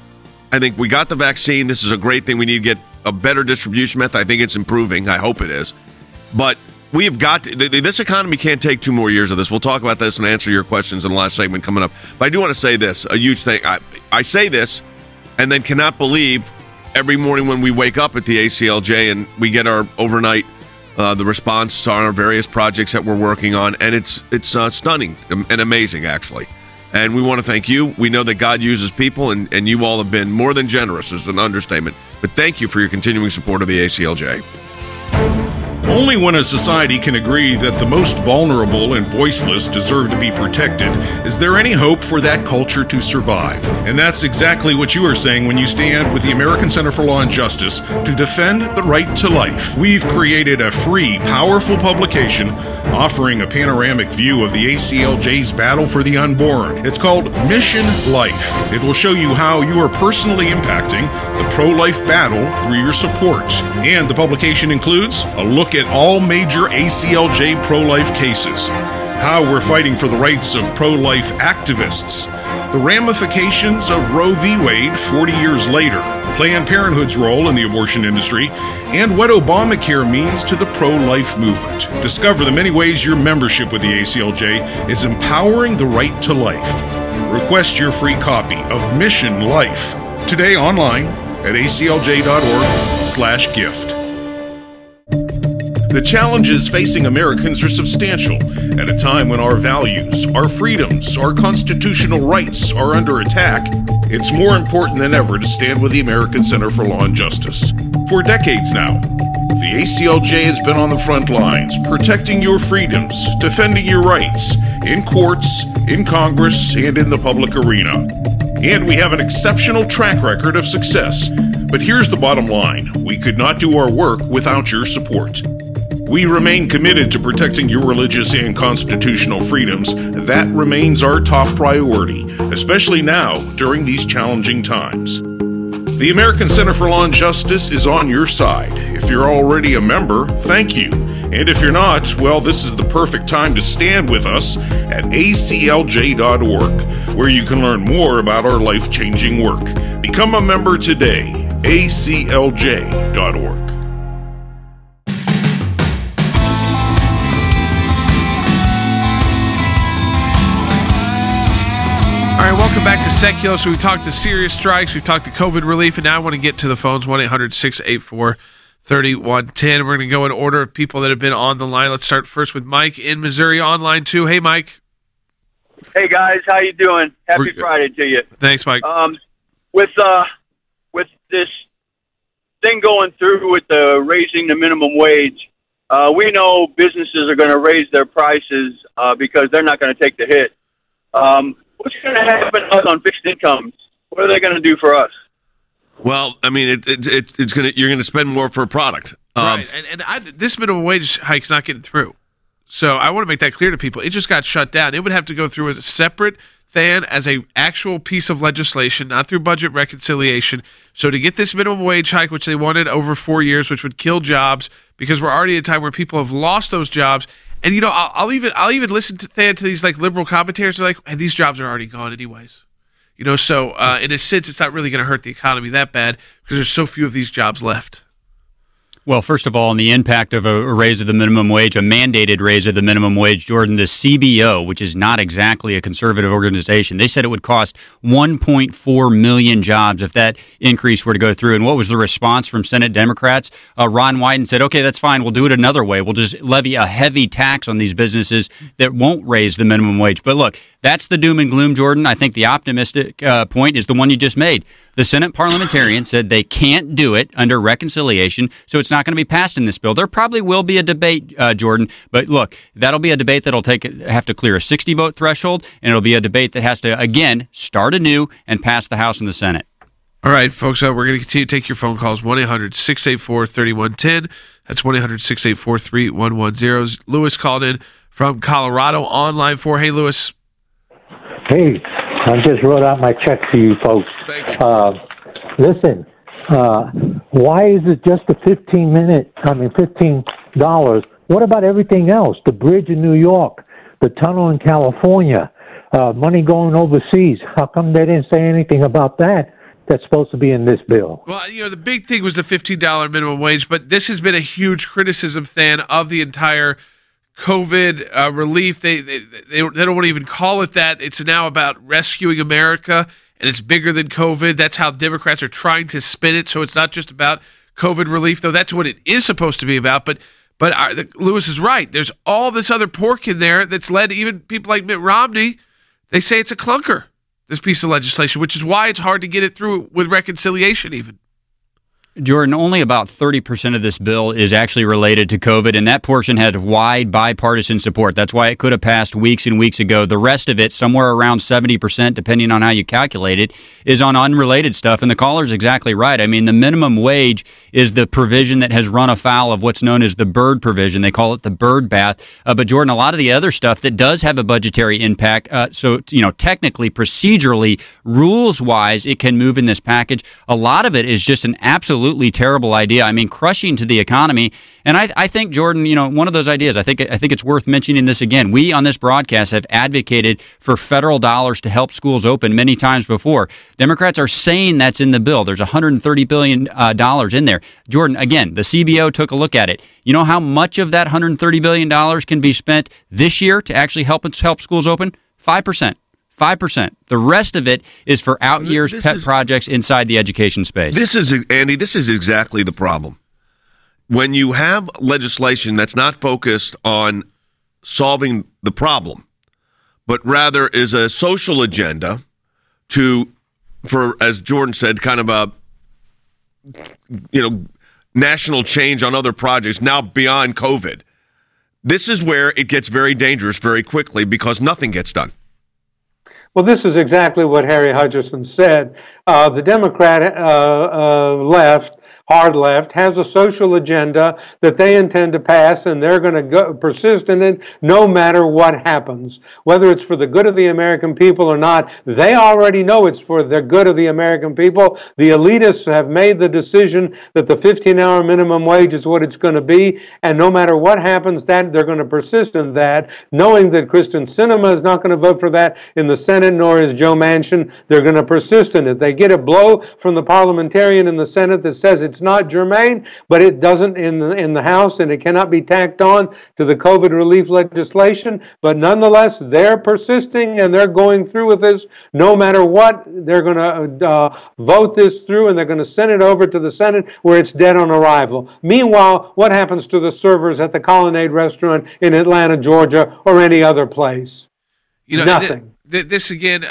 we got the vaccine. This is a great thing. We need to get a better distribution method. I think it's improving. I hope it is. But we have got to, this economy can't take 2 more years of this. We'll talk about this and answer your questions in the last segment coming up. But I do want to say this, a huge thing. I say this and then cannot believe every morning when we wake up at the ACLJ and we get our overnight, the response on our various projects that we're working on, and it's stunning and amazing, actually. And we want to thank you. We know that God uses people, and you all have been more than generous, is an understatement. But thank you for your continuing support of the ACLJ. Only when a society can agree that the most vulnerable and voiceless deserve to be protected is there any hope for that culture to survive. And that's exactly what you are saying when you stand with the American Center for Law and Justice to defend the right to life. We've created a free, powerful publication offering a panoramic view of the ACLJ's battle for the unborn. It's called Mission Life. It will show you how you are personally impacting the pro-life battle through your support. And the publication includes a look at all major ACLJ pro-life cases, how we're fighting for the rights of pro-life activists, the ramifications of Roe v. Wade 40 years later, Planned Parenthood's role in the abortion industry, and what Obamacare means to the pro-life movement. Discover the many ways your membership with the ACLJ is empowering the right to life. Request your free copy of Mission Life today online at aclj.org/gift. The challenges facing Americans are substantial at a time when our values, our freedoms, our constitutional rights are under attack. It's more important than ever to stand with the American Center for Law and Justice. For decades now, the ACLJ has been on the front lines, protecting your freedoms, defending your rights, in courts, in Congress, and in the public arena. And we have an exceptional track record of success. But here's the bottom line. We could not do our work without your support. We remain committed to protecting your religious and constitutional freedoms. That remains our top priority, especially now during these challenging times. The American Center for Law and Justice is on your side. If you're already a member, thank you. And if you're not, well, this is the perfect time to stand with us at aclj.org, where you can learn more about our life-changing work. Become a member today. aclj.org. All right, welcome back to Secular. So we talked to serious strikes, we've talked to COVID relief, and now I want to get to the phones, 1-800-684-3110. We're going to go in order of people that have been on the line. Let's start first with Mike in Missouri on line 2. Hey, Mike. Hey, guys. How you doing? Happy Friday to you. Thanks, Mike. With this thing going through with the raising the minimum wage, we know businesses are going to raise their prices because they're not going to take the hit. What's going to happen to us on fixed incomes? What are they going to do for us? Well, I mean, it's going to you're going to spend more per product. Right, and this minimum wage hike's not getting through. So I want to make that clear to people. It just got shut down. It would have to go through a separate thing as a actual piece of legislation, not through budget reconciliation. So to get this minimum wage hike, which they wanted over 4 years, which would kill jobs, because we're already at a time where people have lost those jobs. And I'll even listen to these like liberal commentators. They're like, hey, these jobs are already gone anyways. So in a sense, it's not really going to hurt the economy that bad because there's so few of these jobs left. Well, first of all, on the impact of a raise of the minimum wage, a mandated raise of the minimum wage, Jordan, the CBO, which is not exactly a conservative organization, they said it would cost 1.4 million jobs if that increase were to go through. And what was the response from Senate Democrats? Ron Wyden said, okay, that's fine. We'll do it another way. We'll just levy a heavy tax on these businesses that won't raise the minimum wage. But look, that's the doom and gloom, Jordan. I think the optimistic point is the one you just made. The Senate parliamentarian said they can't do it under reconciliation, so it's not going to be passed in this bill. There probably will be a debate, Jordan, but look, that'll be a debate that'll have to clear a 60-vote threshold, and it'll be a debate that has to, again, start anew and pass the House and the Senate. All right, folks, we're going to continue to take your phone calls, 1-800-684-3110. That's 1-800-684-3110. Lewis called in from Colorado on line 4. Hey, Lewis. Hey, I just wrote out my check for you folks. Thank you. Listen, why is it just the $15? What about everything else? The bridge in New York, the tunnel in California, money going overseas. How come they didn't say anything about that? That's supposed to be in this bill. Well, the big thing was the $15 minimum wage, but this has been a huge criticism, Than, of the entire COVID relief. They don't want to even call it that. It's now about rescuing America, and it's bigger than COVID. That's how Democrats are trying to spin it. So it's not just about COVID relief, though. That's what it is supposed to be about. But Lewis is right. There's all this other pork in there that's led to even people like Mitt Romney. They say it's a clunker, this piece of legislation, which is why it's hard to get it through with reconciliation even. Jordan, only about 30% of this bill is actually related to COVID, and that portion had wide bipartisan support. That's why it could have passed weeks and weeks ago. The rest of it, somewhere around 70%, depending on how you calculate it, is on unrelated stuff. And the caller's exactly right. I mean, the minimum wage is the provision that has run afoul of what's known as the Byrd provision. They call it the Byrd bath. But, Jordan, a lot of the other stuff that does have a budgetary impact, technically, procedurally, rules-wise, it can move in this package. A lot of it is just an absolutely terrible idea. I mean, crushing to the economy. And I think, Jordan, one of those ideas, I think it's worth mentioning this again. We on this broadcast have advocated for federal dollars to help schools open many times before. Democrats are saying that's in the bill. There's $130 billion in there. Jordan, again, the CBO took a look at it. You know how much of that $130 billion can be spent this year to actually help schools open? 5%. 5%. The rest of it is for out years projects inside the education space. Andy, this is exactly the problem. When you have legislation that's not focused on solving the problem, but rather is a social agenda for, as Jordan said, kind of a, national change on other projects now beyond COVID. This is where it gets very dangerous very quickly because nothing gets done. Well, this is exactly what Harry Hutchison said. The Democrat left hard left, has a social agenda that they intend to pass, and they're going to persist in it no matter what happens. Whether it's for the good of the American people or not, they already know it's for the good of the American people. The elitists have made the decision that the 15-hour minimum wage is what it's going to be, and no matter what happens, that they're going to persist in that, knowing that Kristen Sinema is not going to vote for that in the Senate, nor is Joe Manchin. They're going to persist in it. They get a blow from the parliamentarian in the Senate that says it's not germane, but it doesn't in the House, and it cannot be tacked on to the COVID relief legislation. But nonetheless, they're persisting, and they're going through with this no matter what. They're going to vote this through, and they're going to send it over to the Senate where it's dead on arrival. Meanwhile, what happens to the servers at the Colonnade restaurant in Atlanta, Georgia, or any other place? Nothing. This again,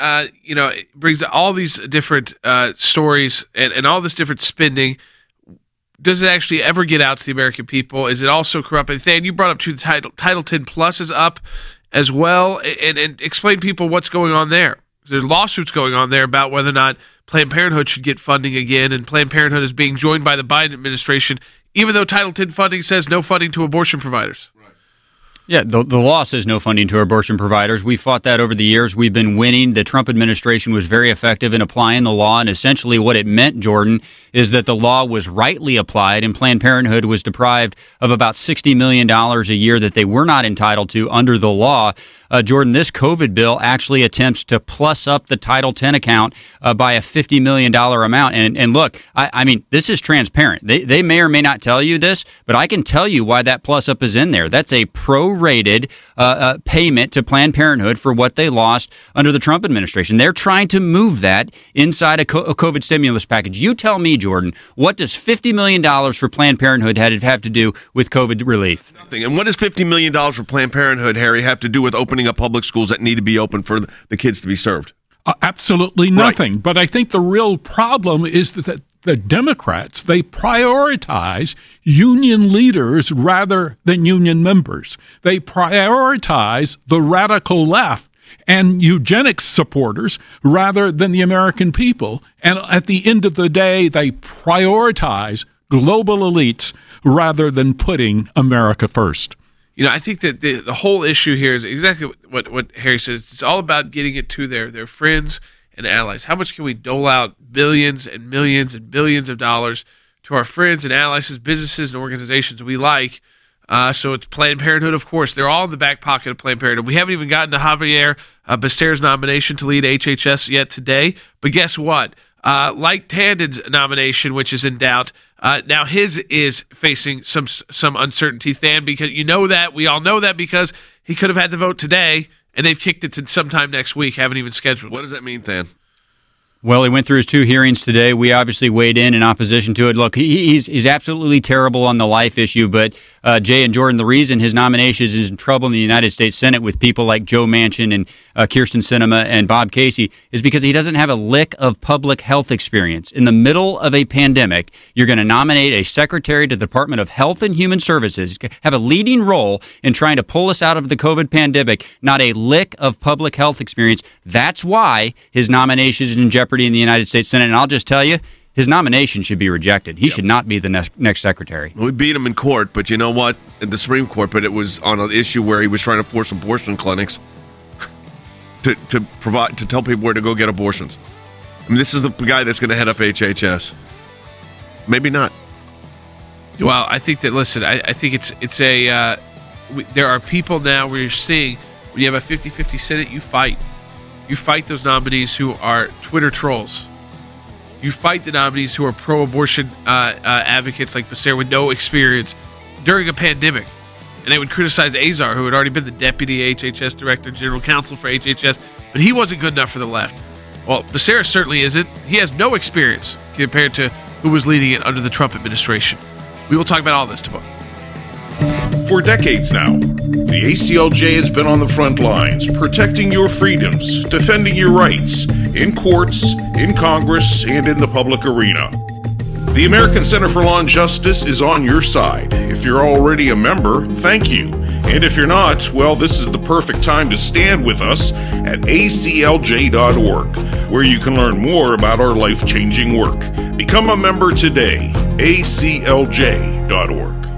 it brings all these different stories and all this different spending. Does it actually ever get out to the American people? Is it also corrupt? And Than, you brought up to the Title 10 Plus is up as well, and explain to people what's going on there. There's lawsuits going on there about whether or not Planned Parenthood should get funding again, and Planned Parenthood is being joined by the Biden administration, even though Title 10 funding says no funding to abortion providers. Yeah, the law says no funding to abortion providers. We fought that over the years. We've been winning. The Trump administration was very effective in applying the law, and essentially what it meant, Jordan, is that the law was rightly applied, and Planned Parenthood was deprived of about $60 million a year that they were not entitled to under the law. Jordan, this COVID bill actually attempts to plus up the Title 10 account by a $50 million amount. And look, I mean, this is transparent. They may or may not tell you this, but I can tell you why that plus up is in there. That's a prorated payment to Planned Parenthood for what they lost under the Trump administration. They're trying to move that inside a COVID stimulus package. You tell me, Jordan, what does $50 million for Planned Parenthood have to do with COVID relief? Nothing. And what does $50 million for Planned Parenthood, Harry, have to do with opening up public schools that need to be open for the kids to be served? Absolutely nothing. Right. But I think the real problem is that the Democrats, they prioritize union leaders rather than union members. They prioritize the radical left and eugenics supporters rather than the American people. And at the end of the day, they prioritize global elites rather than putting America first. I think that the whole issue here is exactly what Harry says. It's all about getting it to their friends and allies. How much can we dole out billions and millions and billions of dollars to our friends and allies, businesses and organizations we like? So it's Planned Parenthood, of course. They're all in the back pocket of Planned Parenthood. We haven't even gotten to Javier Becerra's nomination to lead HHS yet today. But guess what? Like Tanden's nomination, which is in doubt, now his is facing some uncertainty, Than, because we all know that because he could have had the vote today, and they've kicked it to sometime next week, haven't even scheduled it. What does that mean, Than? Well, he went through his 2 hearings today. We obviously weighed in opposition to it. Look, he's absolutely terrible on the life issue, but Jay and Jordan, the reason his nomination is in trouble in the United States Senate with people like Joe Manchin and Kirsten Sinema and Bob Casey is because he doesn't have a lick of public health experience. In the middle of a pandemic, you're going to nominate a secretary to the Department of Health and Human Services, have a leading role in trying to pull us out of the COVID pandemic, not a lick of public health experience. That's why his nomination is in jeopardy in the United States Senate, and I'll just tell you, his nomination should be rejected. He should not be the next secretary. We beat him in court, but you know what? In the Supreme Court, but it was on an issue where he was trying to force abortion clinics to tell people where to go get abortions. I mean, this is the guy that's going to head up HHS. Maybe not. Well, I think that, listen, I think there are people now where you're seeing when you have a 50-50 Senate, you fight. You fight those nominees who are Twitter trolls. You fight the nominees who are pro-abortion advocates like Becerra with no experience during a pandemic. And they would criticize Azar, who had already been the deputy HHS director, general counsel for HHS, but he wasn't good enough for the left. Well, Becerra certainly isn't. He has no experience compared to who was leading it under the Trump administration. We will talk about all this tomorrow. For decades now, the ACLJ has been on the front lines, protecting your freedoms, defending your rights, in courts, in Congress, and in the public arena. The American Center for Law and Justice is on your side. If you're already a member, thank you. And if you're not, well, this is the perfect time to stand with us at aclj.org. where you can learn more about our life-changing work. Become a member today, aclj.org.